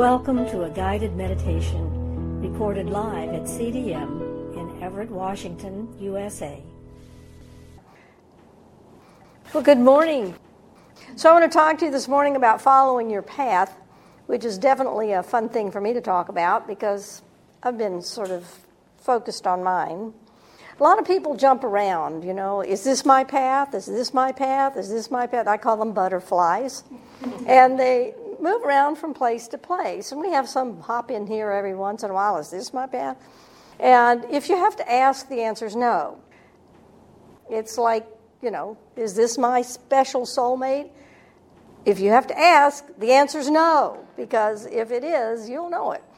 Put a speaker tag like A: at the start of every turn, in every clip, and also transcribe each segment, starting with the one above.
A: Welcome to a guided meditation recorded live at CDM in Everett, Washington, USA.
B: Well, good morning. So I want to talk to you this morning about following your path, which is definitely a fun thing for me to talk about because I've been sort of focused on mine. A lot of people jump around, is this my path? Is this my path? Is this my path? I call them butterflies. And they move around from place to place. And we have some hop in here every once in a while. Is this my path? And if you have to ask, the answer is no. It's like, is this my special soulmate? If you have to ask, the answer is no, because if it is, you'll know it.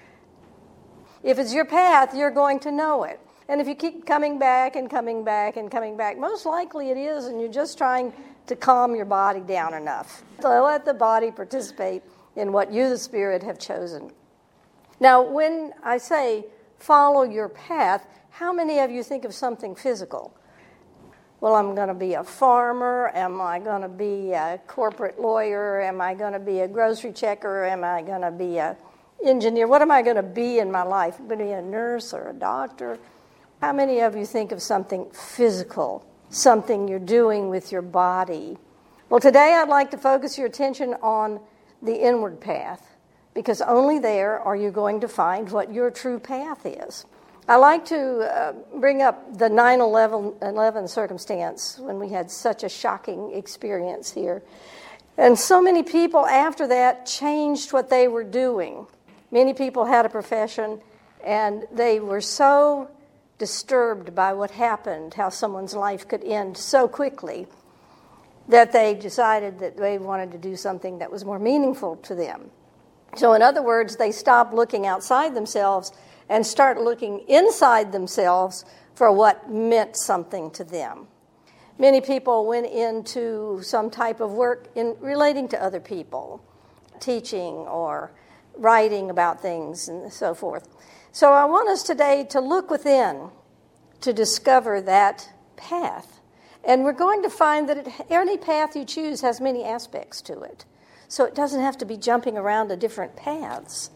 B: If it's your path, you're going to know it. And if you keep coming back and coming back and coming back, most likely it is, and you're just trying to calm your body down enough. So let the body participate in what you, the Spirit, have chosen. Now, when I say follow your path, how many of you think of something physical? Well, I'm going to be a farmer. Am I going to be a corporate lawyer? Am I going to be a grocery checker? Am I going to be an engineer? What am I going to be in my life? Am I going to be a nurse or a doctor? How many of you think of something physical, something you're doing with your body? Well, today I'd like to focus your attention on the inward path, because only there are you going to find what your true path is. I like to bring up the 9/11 circumstance when we had such a shocking experience here. And so many people after that changed what they were doing. Many people had a profession, and they were so disturbed by what happened, how someone's life could end so quickly, that they decided that they wanted to do something that was more meaningful to them. So in other words, they stopped looking outside themselves and start looking inside themselves for what meant something to them. Many people went into some type of work in relating to other people, teaching or writing about things and so forth. So I want us today to look within to discover that path. And we're going to find that any path you choose has many aspects to it. So it doesn't have to be jumping around to different paths.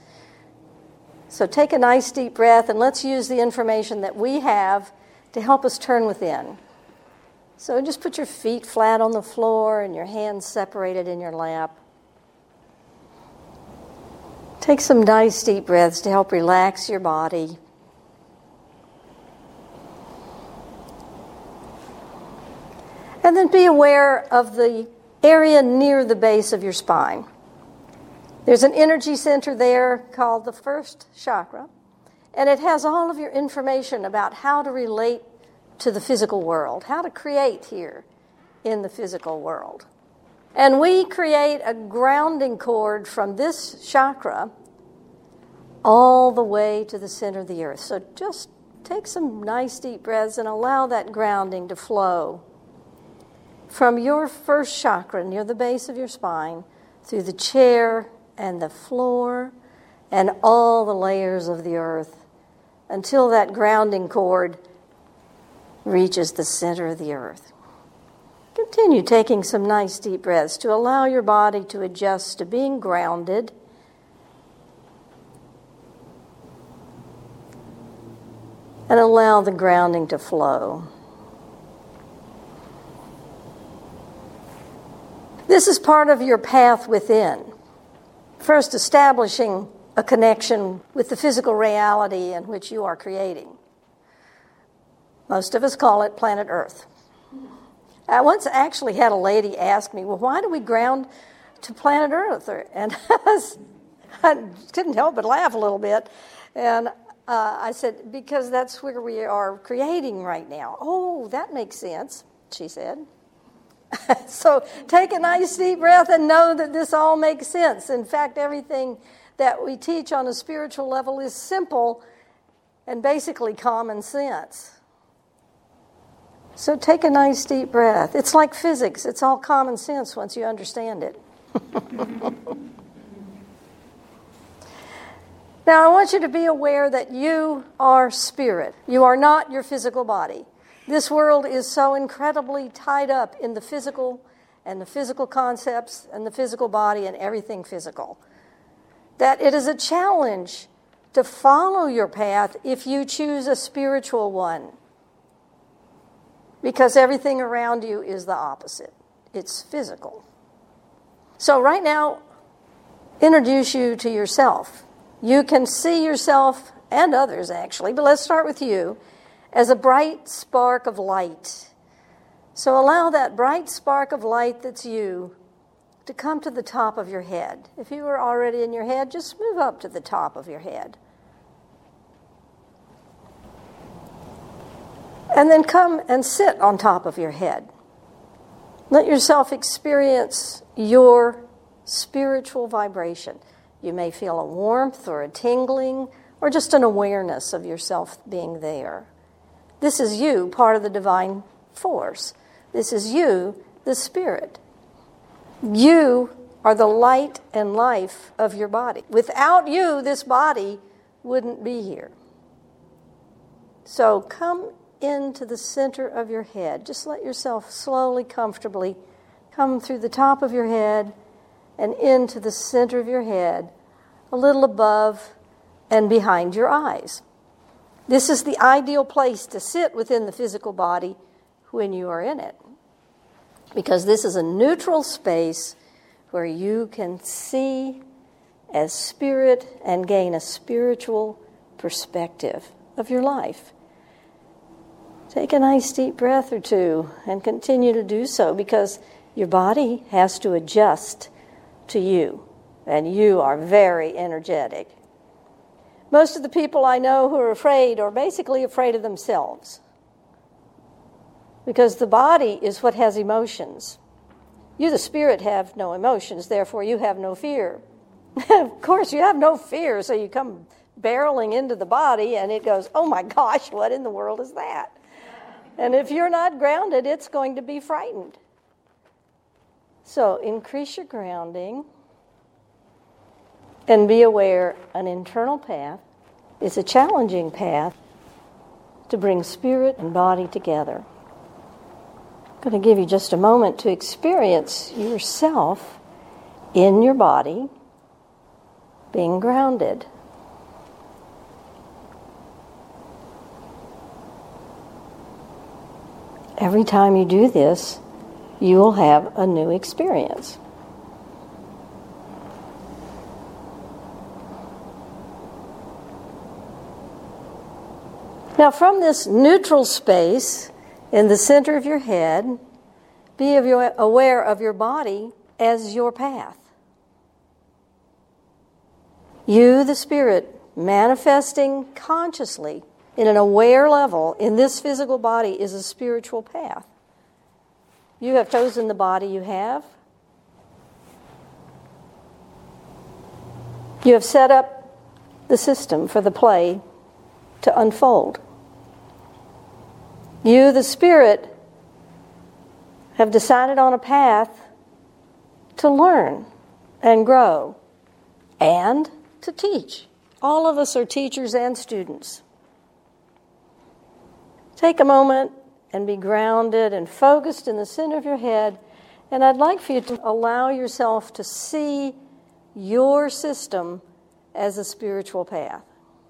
B: So take a nice deep breath and let's use the information that we have to help us turn within. So just put your feet flat on the floor and your hands separated in your lap. Take some nice deep breaths to help relax your body. And then be aware of the area near the base of your spine. There's an energy center there called the first chakra, and it has all of your information about how to relate to the physical world, how to create here in the physical world. And we create a grounding cord from this chakra all the way to the center of the earth. So just take some nice deep breaths and allow that grounding to flow from your first chakra near the base of your spine through the chair and the floor and all the layers of the earth until that grounding cord reaches the center of the earth. Continue taking some nice deep breaths to allow your body to adjust to being grounded. And allow the grounding to flow. This is part of your path within. First, establishing a connection with the physical reality in which you are creating. Most of us call it planet Earth. I once actually had a lady ask me, well, why do we ground to planet Earth? And I couldn't help but laugh a little bit. And I said, because that's where we are creating right now. Oh, that makes sense, she said. So take a nice deep breath and know that this all makes sense. In fact, everything that we teach on a spiritual level is simple and basically common sense. So take a nice deep breath. It's like physics. It's all common sense once you understand it. Now, I want you to be aware that you are spirit. You are not your physical body. This world is so incredibly tied up in the physical and the physical concepts and the physical body and everything physical. that it is a challenge to follow your path if you choose a spiritual one, because everything around you is the opposite. It's physical. So right now, introduce you to yourself. You can see yourself, and others actually, but let's start with you, as a bright spark of light. So allow that bright spark of light that's you to come to the top of your head. If you were already in your head, just move up to the top of your head. And then come and sit on top of your head. Let yourself experience your spiritual vibration. You may feel a warmth or a tingling or just an awareness of yourself being there. This is you, part of the divine force. This is you, the spirit. You are the light and life of your body. Without you, this body wouldn't be here. So come into the center of your head. Just let yourself slowly, comfortably come through the top of your head and into the center of your head, a little above and behind your eyes. This is the ideal place to sit within the physical body when you are in it, because this is a neutral space where you can see as spirit and gain a spiritual perspective of your life. Take a nice deep breath or two and continue to do so, because your body has to adjust to you, and you are very energetic. Most of the people I know who are afraid are basically afraid of themselves, because the body is what has emotions. You, the spirit, have no emotions, therefore you have no fear. Of course, you have no fear, so you come barreling into the body and it goes, oh my gosh, what in the world is that? And if you're not grounded, it's going to be frightened. So increase your grounding and be aware an internal path is a challenging path to bring spirit and body together. I'm going to give you just a moment to experience yourself in your body being grounded. Every time you do this, you will have a new experience. Now, from this neutral space in the center of your head, be aware of your body as your path. You, the spirit, manifesting consciously in an aware level in this physical body, is a spiritual path. You have chosen the body you have. You have set up the system for the play to unfold. You, the spirit, have decided on a path to learn and grow and to teach. All of us are teachers and students. Take a moment and be grounded and focused in the center of your head, and I'd like for you to allow yourself to see your system as a spiritual path.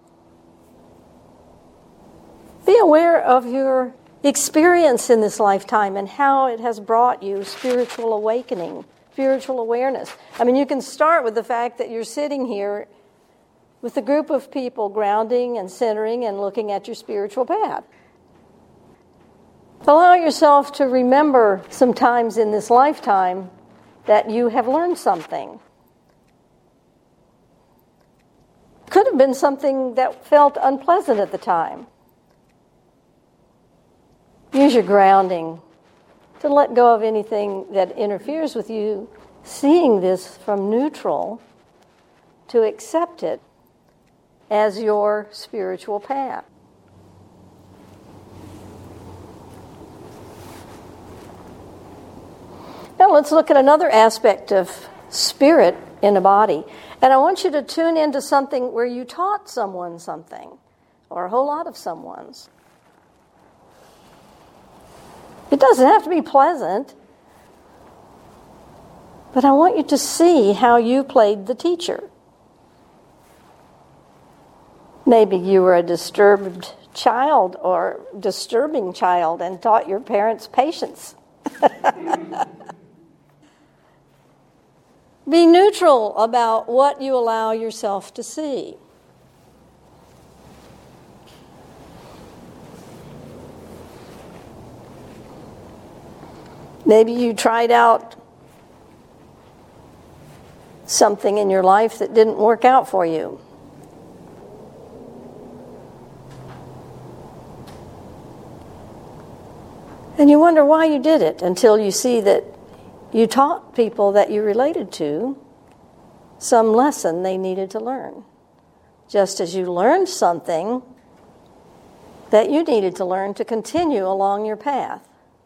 B: Be aware of your experience in this lifetime and how it has brought you spiritual awakening, spiritual awareness. I mean, you can start with the fact that you're sitting here with a group of people grounding and centering and looking at your spiritual path. Allow yourself to remember sometimes in this lifetime that you have learned something. Could have been something that felt unpleasant at the time. Use your grounding to let go of anything that interferes with you, seeing this from neutral, to accept it as your spiritual path. Now let's look at another aspect of spirit in a body. And I want you to tune into something where you taught someone something, or a whole lot of someone's. It doesn't have to be pleasant, but I want you to see how you played the teacher. Maybe you were a disturbed child or disturbing child and taught your parents patience. Be neutral about what you allow yourself to see. Maybe you tried out something in your life that didn't work out for you. And you wonder why you did it until you see that you taught people that you related to some lesson they needed to learn. Just as you learned something that you needed to learn to continue along your path.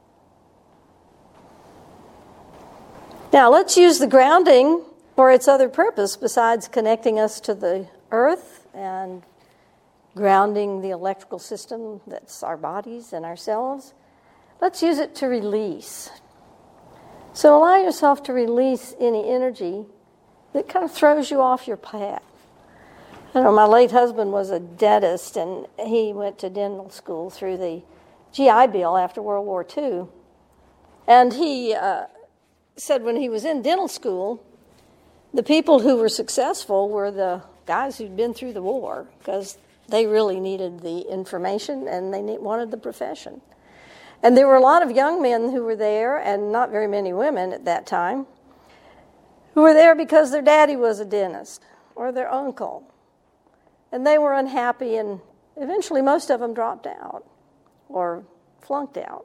B: Now, let's use the grounding for its other purpose besides connecting us to the earth and grounding the electrical system that's our bodies and ourselves. Let's use it to release. So allow yourself to release any energy that kind of throws you off your path. I know my late husband was a dentist, and he went to dental school through the GI Bill after World War II. And he said when he was in dental school, the people who were successful were the guys who'd been through the war because they really needed the information and they wanted the profession. And there were a lot of young men who were there, and not very many women at that time, who were there because their daddy was a dentist or their uncle. And they were unhappy, and eventually most of them dropped out or flunked out.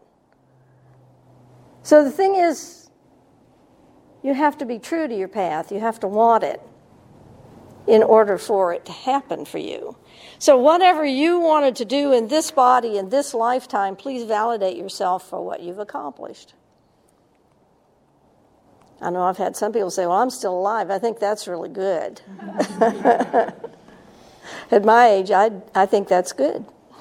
B: So the thing is, you have to be true to your path. You have to want it in order for it to happen for you. So whatever you wanted to do in this body, in this lifetime, please validate yourself for what you've accomplished. I know I've had some people say, well, I'm still alive. I think that's really good. At my age, I think that's good.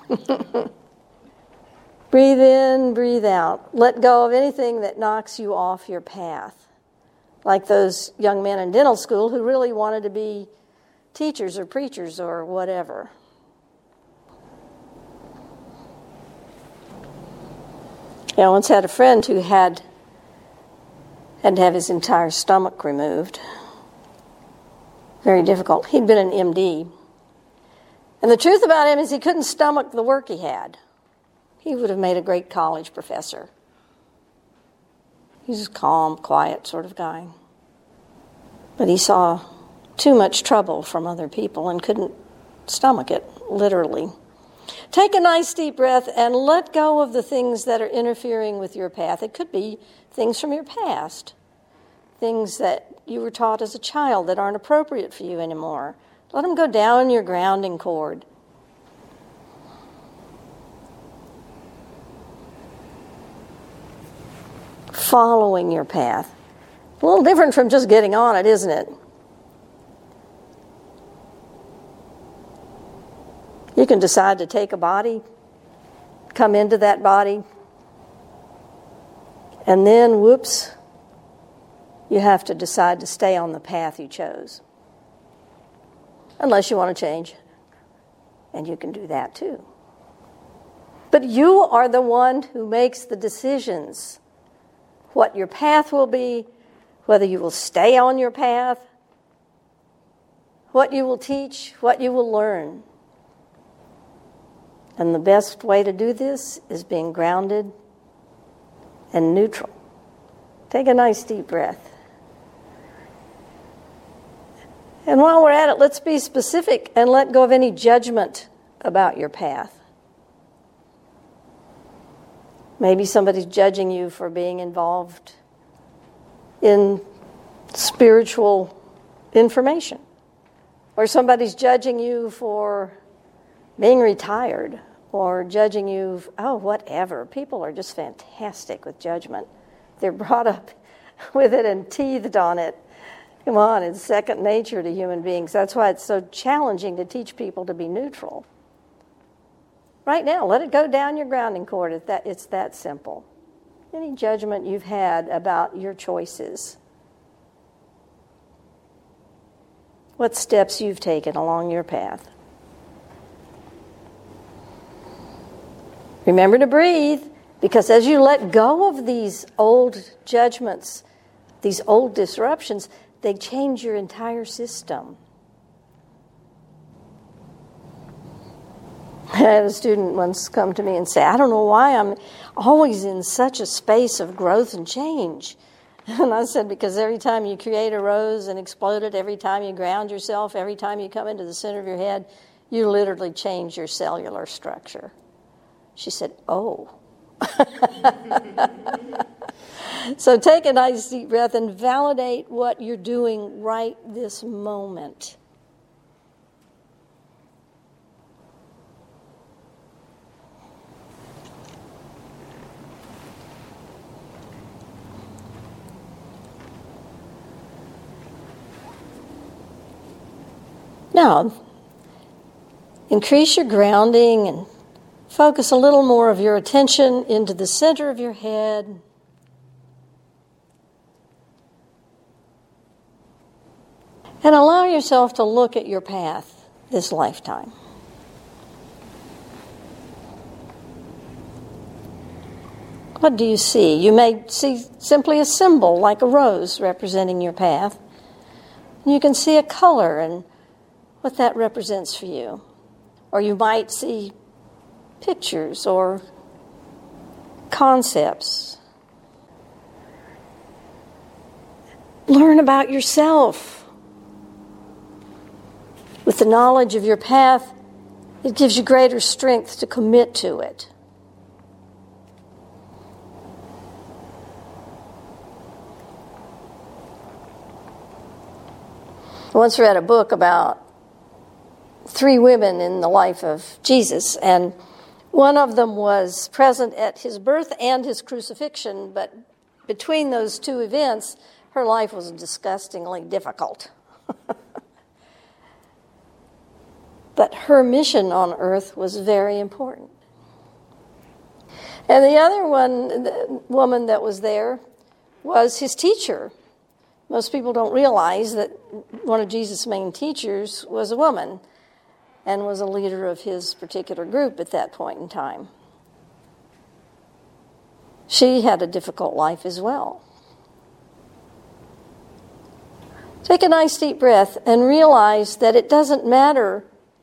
B: Breathe in, breathe out. Let go of anything that knocks you off your path. Like those young men in dental school who really wanted to be teachers or preachers or whatever. I once had a friend who had to have his entire stomach removed. Very difficult. He'd been an MD. And the truth about him is he couldn't stomach the work he had. He would have made a great college professor. He's a calm, quiet sort of guy. But he saw too much trouble from other people and couldn't stomach it, literally. Take a nice deep breath and let go of the things that are interfering with your path. It could be things from your past, things that you were taught as a child that aren't appropriate for you anymore. Let them go down your grounding cord. Following your path. A little different from just getting on it, isn't it? You can decide to take a body, come into that body, and then, whoops, you have to decide to stay on the path you chose. Unless you want to change. And you can do that too. But you are the one who makes the decisions. What your path will be, whether you will stay on your path, what you will teach, what you will learn. And the best way to do this is being grounded and neutral. Take a nice deep breath. And while we're at it, let's be specific and let go of any judgment about your path. Maybe somebody's judging you for being involved in spiritual information. Or somebody's judging you for being retired. Or judging you, whatever. People are just fantastic with judgment. They're brought up with it and teethed on it. Come on, it's second nature to human beings. That's why it's so challenging to teach people to be neutral. Right now, let it go down your grounding cord. It's that simple. Any judgment you've had about your choices. What steps you've taken along your path. Remember to breathe, because as you let go of these old judgments, these old disruptions, they change your entire system. I had a student once come to me and say, I don't know why I'm always in such a space of growth and change. And I said, because every time you create a rose and explode it, every time you ground yourself, every time you come into the center of your head, you literally change your cellular structure. She said, oh. So take a nice deep breath and validate what you're doing right this moment. Now, increase your grounding and focus a little more of your attention into the center of your head. And allow yourself to look at your path this lifetime. What do you see? You may see simply a symbol like a rose representing your path. You can see a color and what that represents for you. Or you might see pictures or concepts. Learn about yourself. With the knowledge of your path, it gives you greater strength to commit to it. I once read a book about 3 women in the life of Jesus, and one of them was present at his birth and his crucifixion, but between those 2 events, her life was disgustingly difficult. But her mission on earth was very important. And the other woman that was there was his teacher. Most people don't realize that one of Jesus' main teachers was a woman and was a leader of his particular group at that point in time. She had a difficult life as well. Take a nice deep breath and realize that it doesn't matter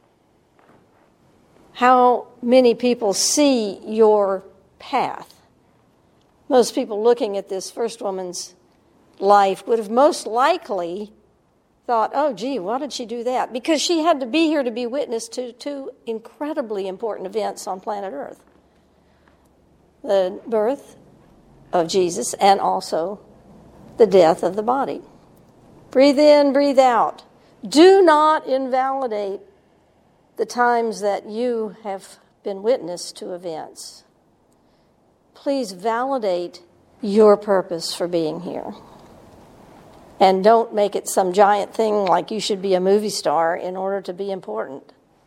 B: how many people see your path. Most people looking at this first woman's life would have most likely thought, oh, gee, why did she do that? Because she had to be here to be witness to 2 incredibly important events on planet Earth. The birth of Jesus and also the death of the body. Breathe in, breathe out. Do not invalidate the times that you have been witness to events. Please validate your purpose for being here. And don't make it some giant thing like you should be a movie star in order to be important.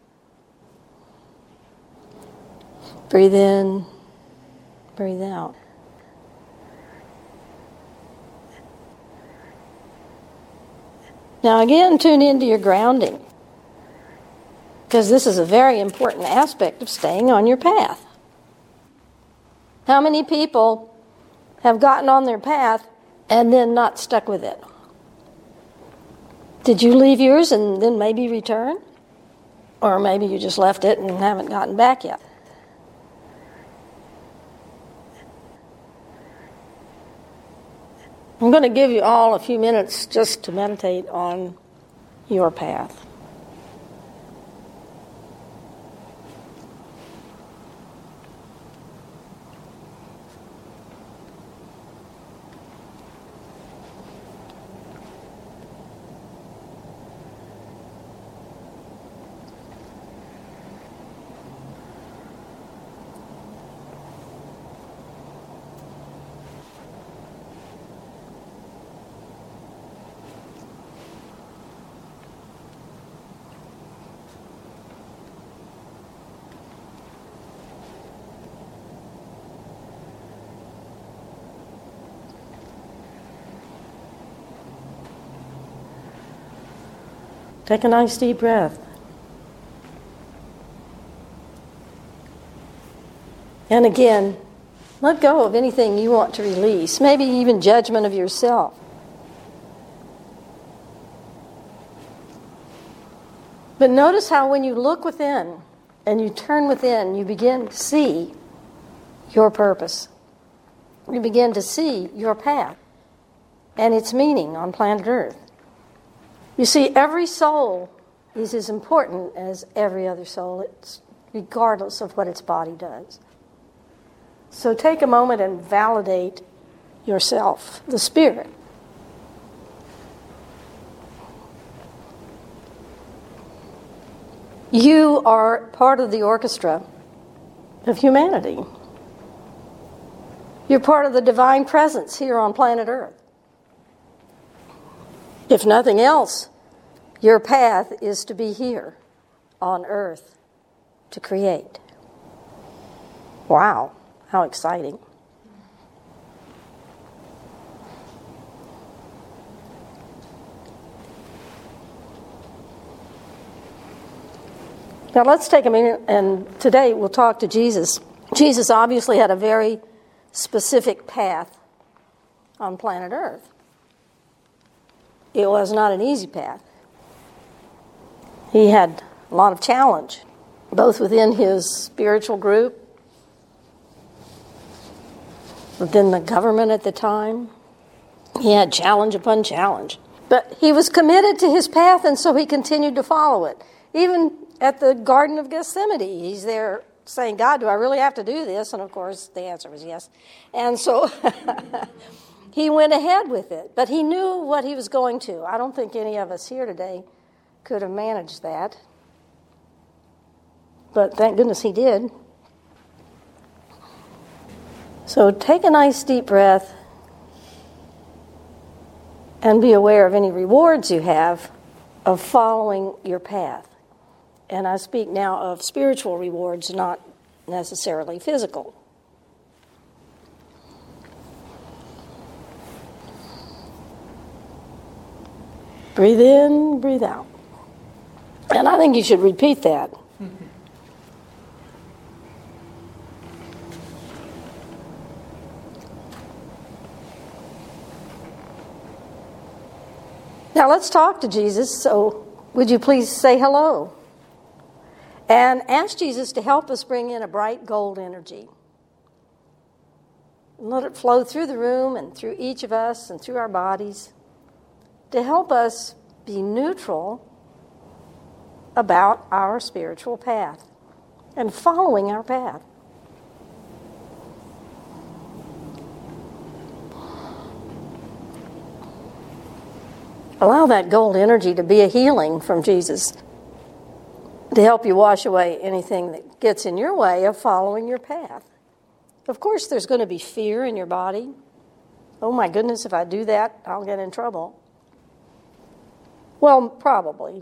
B: Breathe in, breathe out. Now again, tune into your grounding, because this is a very important aspect of staying on your path. How many people have gotten on their path and then not stuck with it? Did you leave yours and then maybe return? Or maybe you just left it and haven't gotten back yet. I'm going to give you all a few minutes just to meditate on your path. Take a nice deep breath. And again, let go of anything you want to release, maybe even judgment of yourself. But notice how when you look within and you turn within, you begin to see your purpose. You begin to see your path and its meaning on planet Earth. You see, every soul is as important as every other soul, regardless of what its body does. So take a moment and validate yourself, the spirit. You are part of the orchestra of humanity. You're part of the divine presence here on planet Earth. If nothing else, your path is to be here on Earth to create. Wow, how exciting. Now let's take a minute, and today we'll talk to Jesus. Jesus obviously had a very specific path on planet Earth. It was not an easy path. He had a lot of challenge, both within his spiritual group, within the government at the time. He had challenge upon challenge. But he was committed to his path, and so he continued to follow it. Even at the Garden of Gethsemane, he's there saying, God, do I really have to do this? And of course, the answer was yes. And so he went ahead with it. But he knew what he was going to. I don't think any of us here today could have managed that. But thank goodness he did. So take a nice deep breath and be aware of any rewards you have of following your path. And I speak now of spiritual rewards, not necessarily physical. Breathe in, breathe out. And I think you should repeat that. Now let's talk to Jesus, so would you please say hello? And ask Jesus to help us bring in a bright gold energy. And let it flow through the room and through each of us and through our bodies to help us be neutral about our spiritual path and following our path. Allow that gold energy to be a healing from Jesus, to help you wash away anything that gets in your way of following your path. Of course, there's going to be fear in your body. Oh my goodness, if I do that, I'll get in trouble. Well, probably.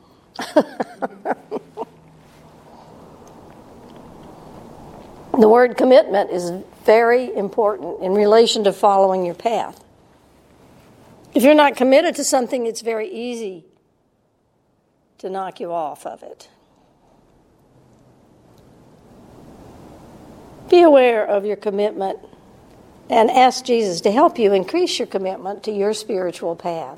B: The word commitment is very important in relation to following your path. If you're not committed to something, it's very easy to knock you off of it. Be aware of your commitment and ask Jesus to help you increase your commitment to your spiritual path.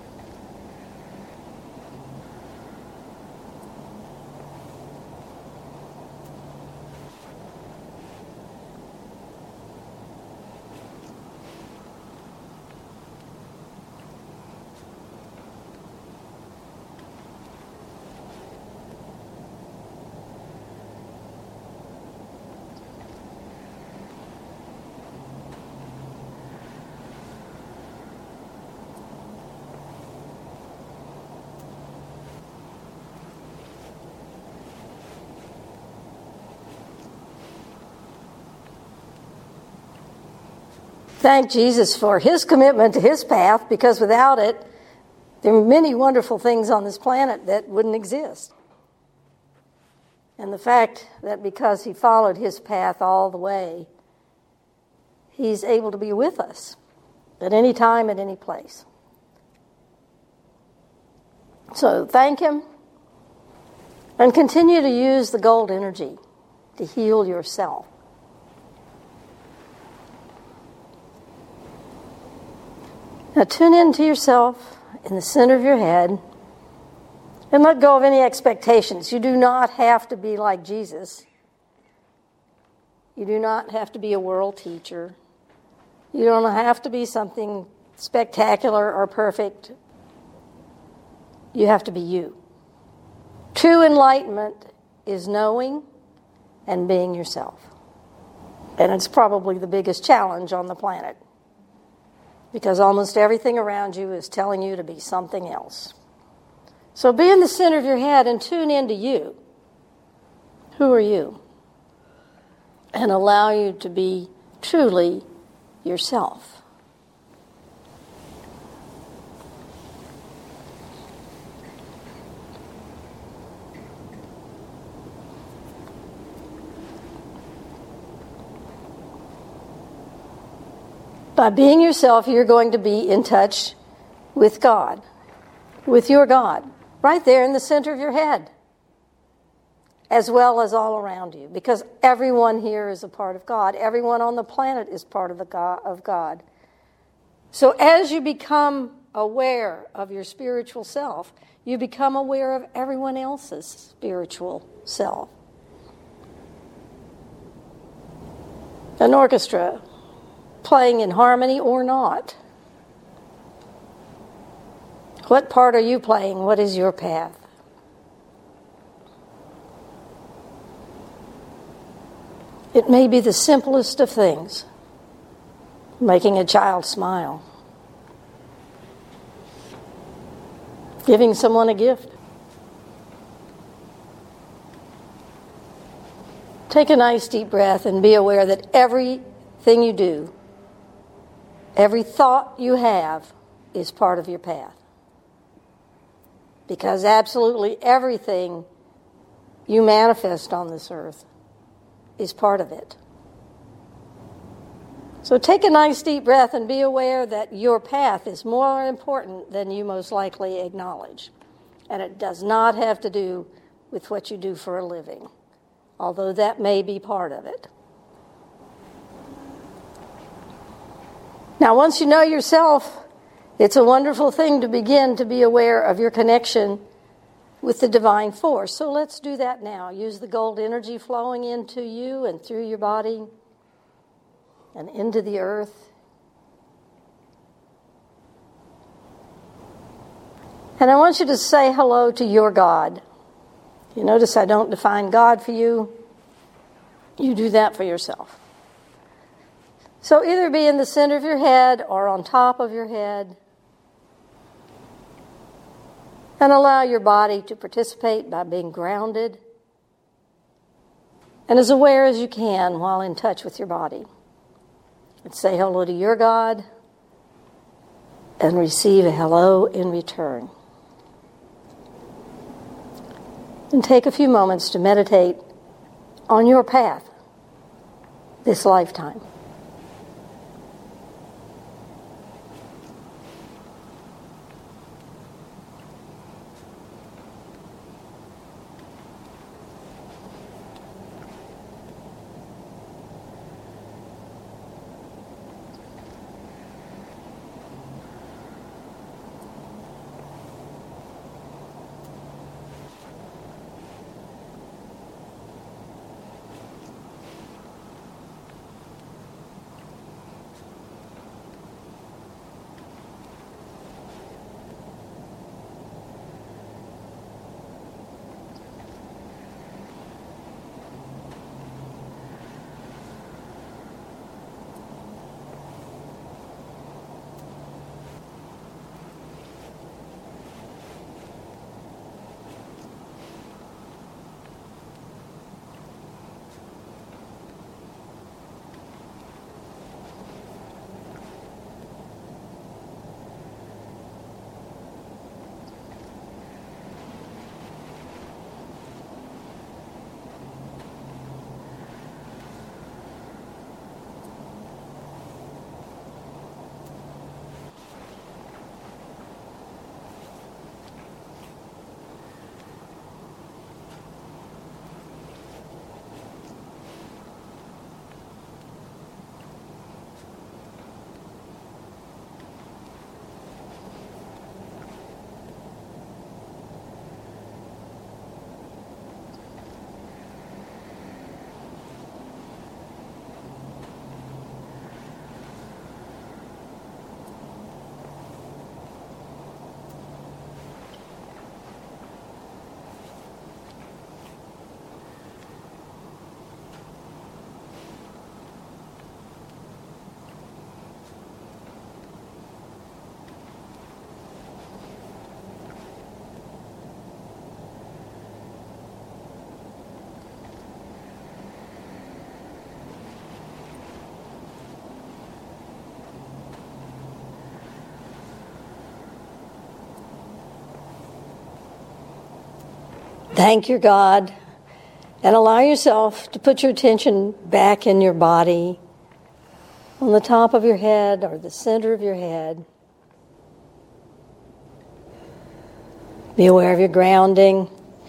B: Thank Jesus for his commitment to his path, because without it, there are many wonderful things on this planet that wouldn't exist. And the fact that because he followed his path all the way, he's able to be with us at any time, at any place. So thank him and continue to use the gold energy to heal yourself Now tune into yourself in the center of your head and let go of any expectations. You do not have to be like Jesus. You do not have to be a world teacher. You don't have to be something spectacular or perfect. You have to be you. True enlightenment is knowing and being yourself. And it's probably the biggest challenge on the planet, because almost everything around you is telling you to be something else. So be in the center of your head and tune into you. Who are you? And allow you to be truly yourself. By being yourself, you're going to be in touch with God, with your God, right there in the center of your head, as well as all around you, because everyone here is a part of God. Everyone on the planet is part of God. So as you become aware of your spiritual self, you become aware of everyone else's spiritual self. An orchestra playing in harmony or not. What part are you playing? What is your path? It may be the simplest of things, making a child smile, giving someone a gift. Take a nice deep breath and be aware that everything you do, every thought you have, is part of your path. Because absolutely everything you manifest on this earth is part of it. So take a nice deep breath and be aware that your path is more important than you most likely acknowledge. And it does not have to do with what you do for a living, although that may be part of it. Now, once you know yourself, it's a wonderful thing to begin to be aware of your connection with the divine force. So let's do that now. Use the gold energy flowing into you and through your body and into the earth. And I want you to say hello to your God. You notice I don't define God for you. You do that for yourself. So either be in the center of your head or on top of your head, and allow your body to participate by being grounded and as aware as you can while in touch with your body. And say hello to your God and receive a hello in return. And take a few moments to meditate on your path this lifetime. Thank your God and allow yourself to put your attention back in your body, on the top of your head or the center of your head. Be aware of your grounding.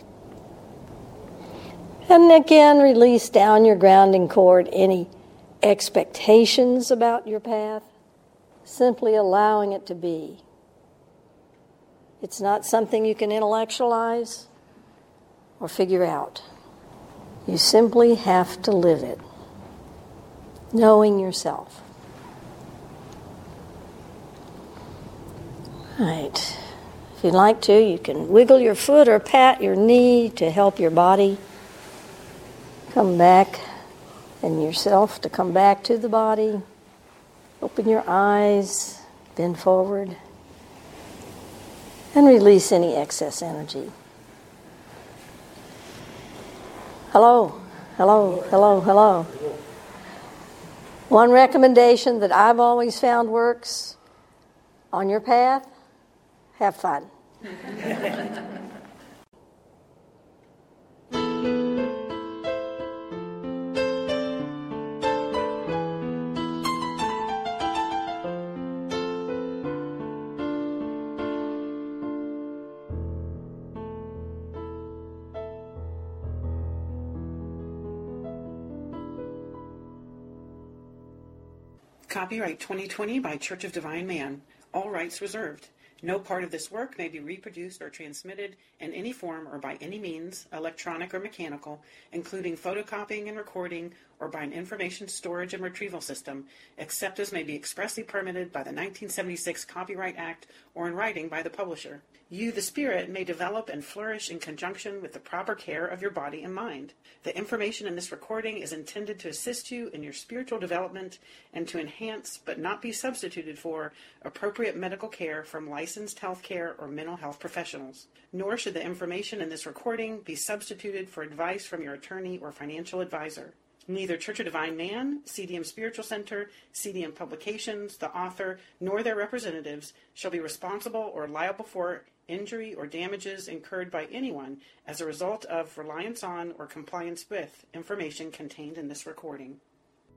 B: And again, release down your grounding cord any expectations about your path, simply allowing it to be. It's not something you can intellectualize or figure out. You simply have to live it, knowing yourself. All right. If you'd like to, you can wiggle your foot or pat your knee to help your body come back and yourself to come back to the body. Open your eyes, bend forward, and release any excess energy. Hello, hello, hello, hello. One recommendation that I've always found works on your path: have fun.
C: Copyright 2020 by Church of Divine Man. All rights reserved. No part of this work may be reproduced or transmitted in any form or by any means, electronic or mechanical, including photocopying and recording, or by an information storage and retrieval system, except as may be expressly permitted by the 1976 Copyright Act or in writing by the publisher. You, the spirit, may develop and flourish in conjunction with the proper care of your body and mind. The information in this recording is intended to assist you in your spiritual development and to enhance, but not be substituted for, appropriate medical care from licensed healthcare or mental health professionals. Nor should the information in this recording be substituted for advice from your attorney or financial advisor. Neither Church of Divine Man, CDM Spiritual Center, CDM Publications, the author, nor their representatives shall be responsible or liable for injury or damages incurred by anyone as a result of reliance on or compliance with information contained in this recording.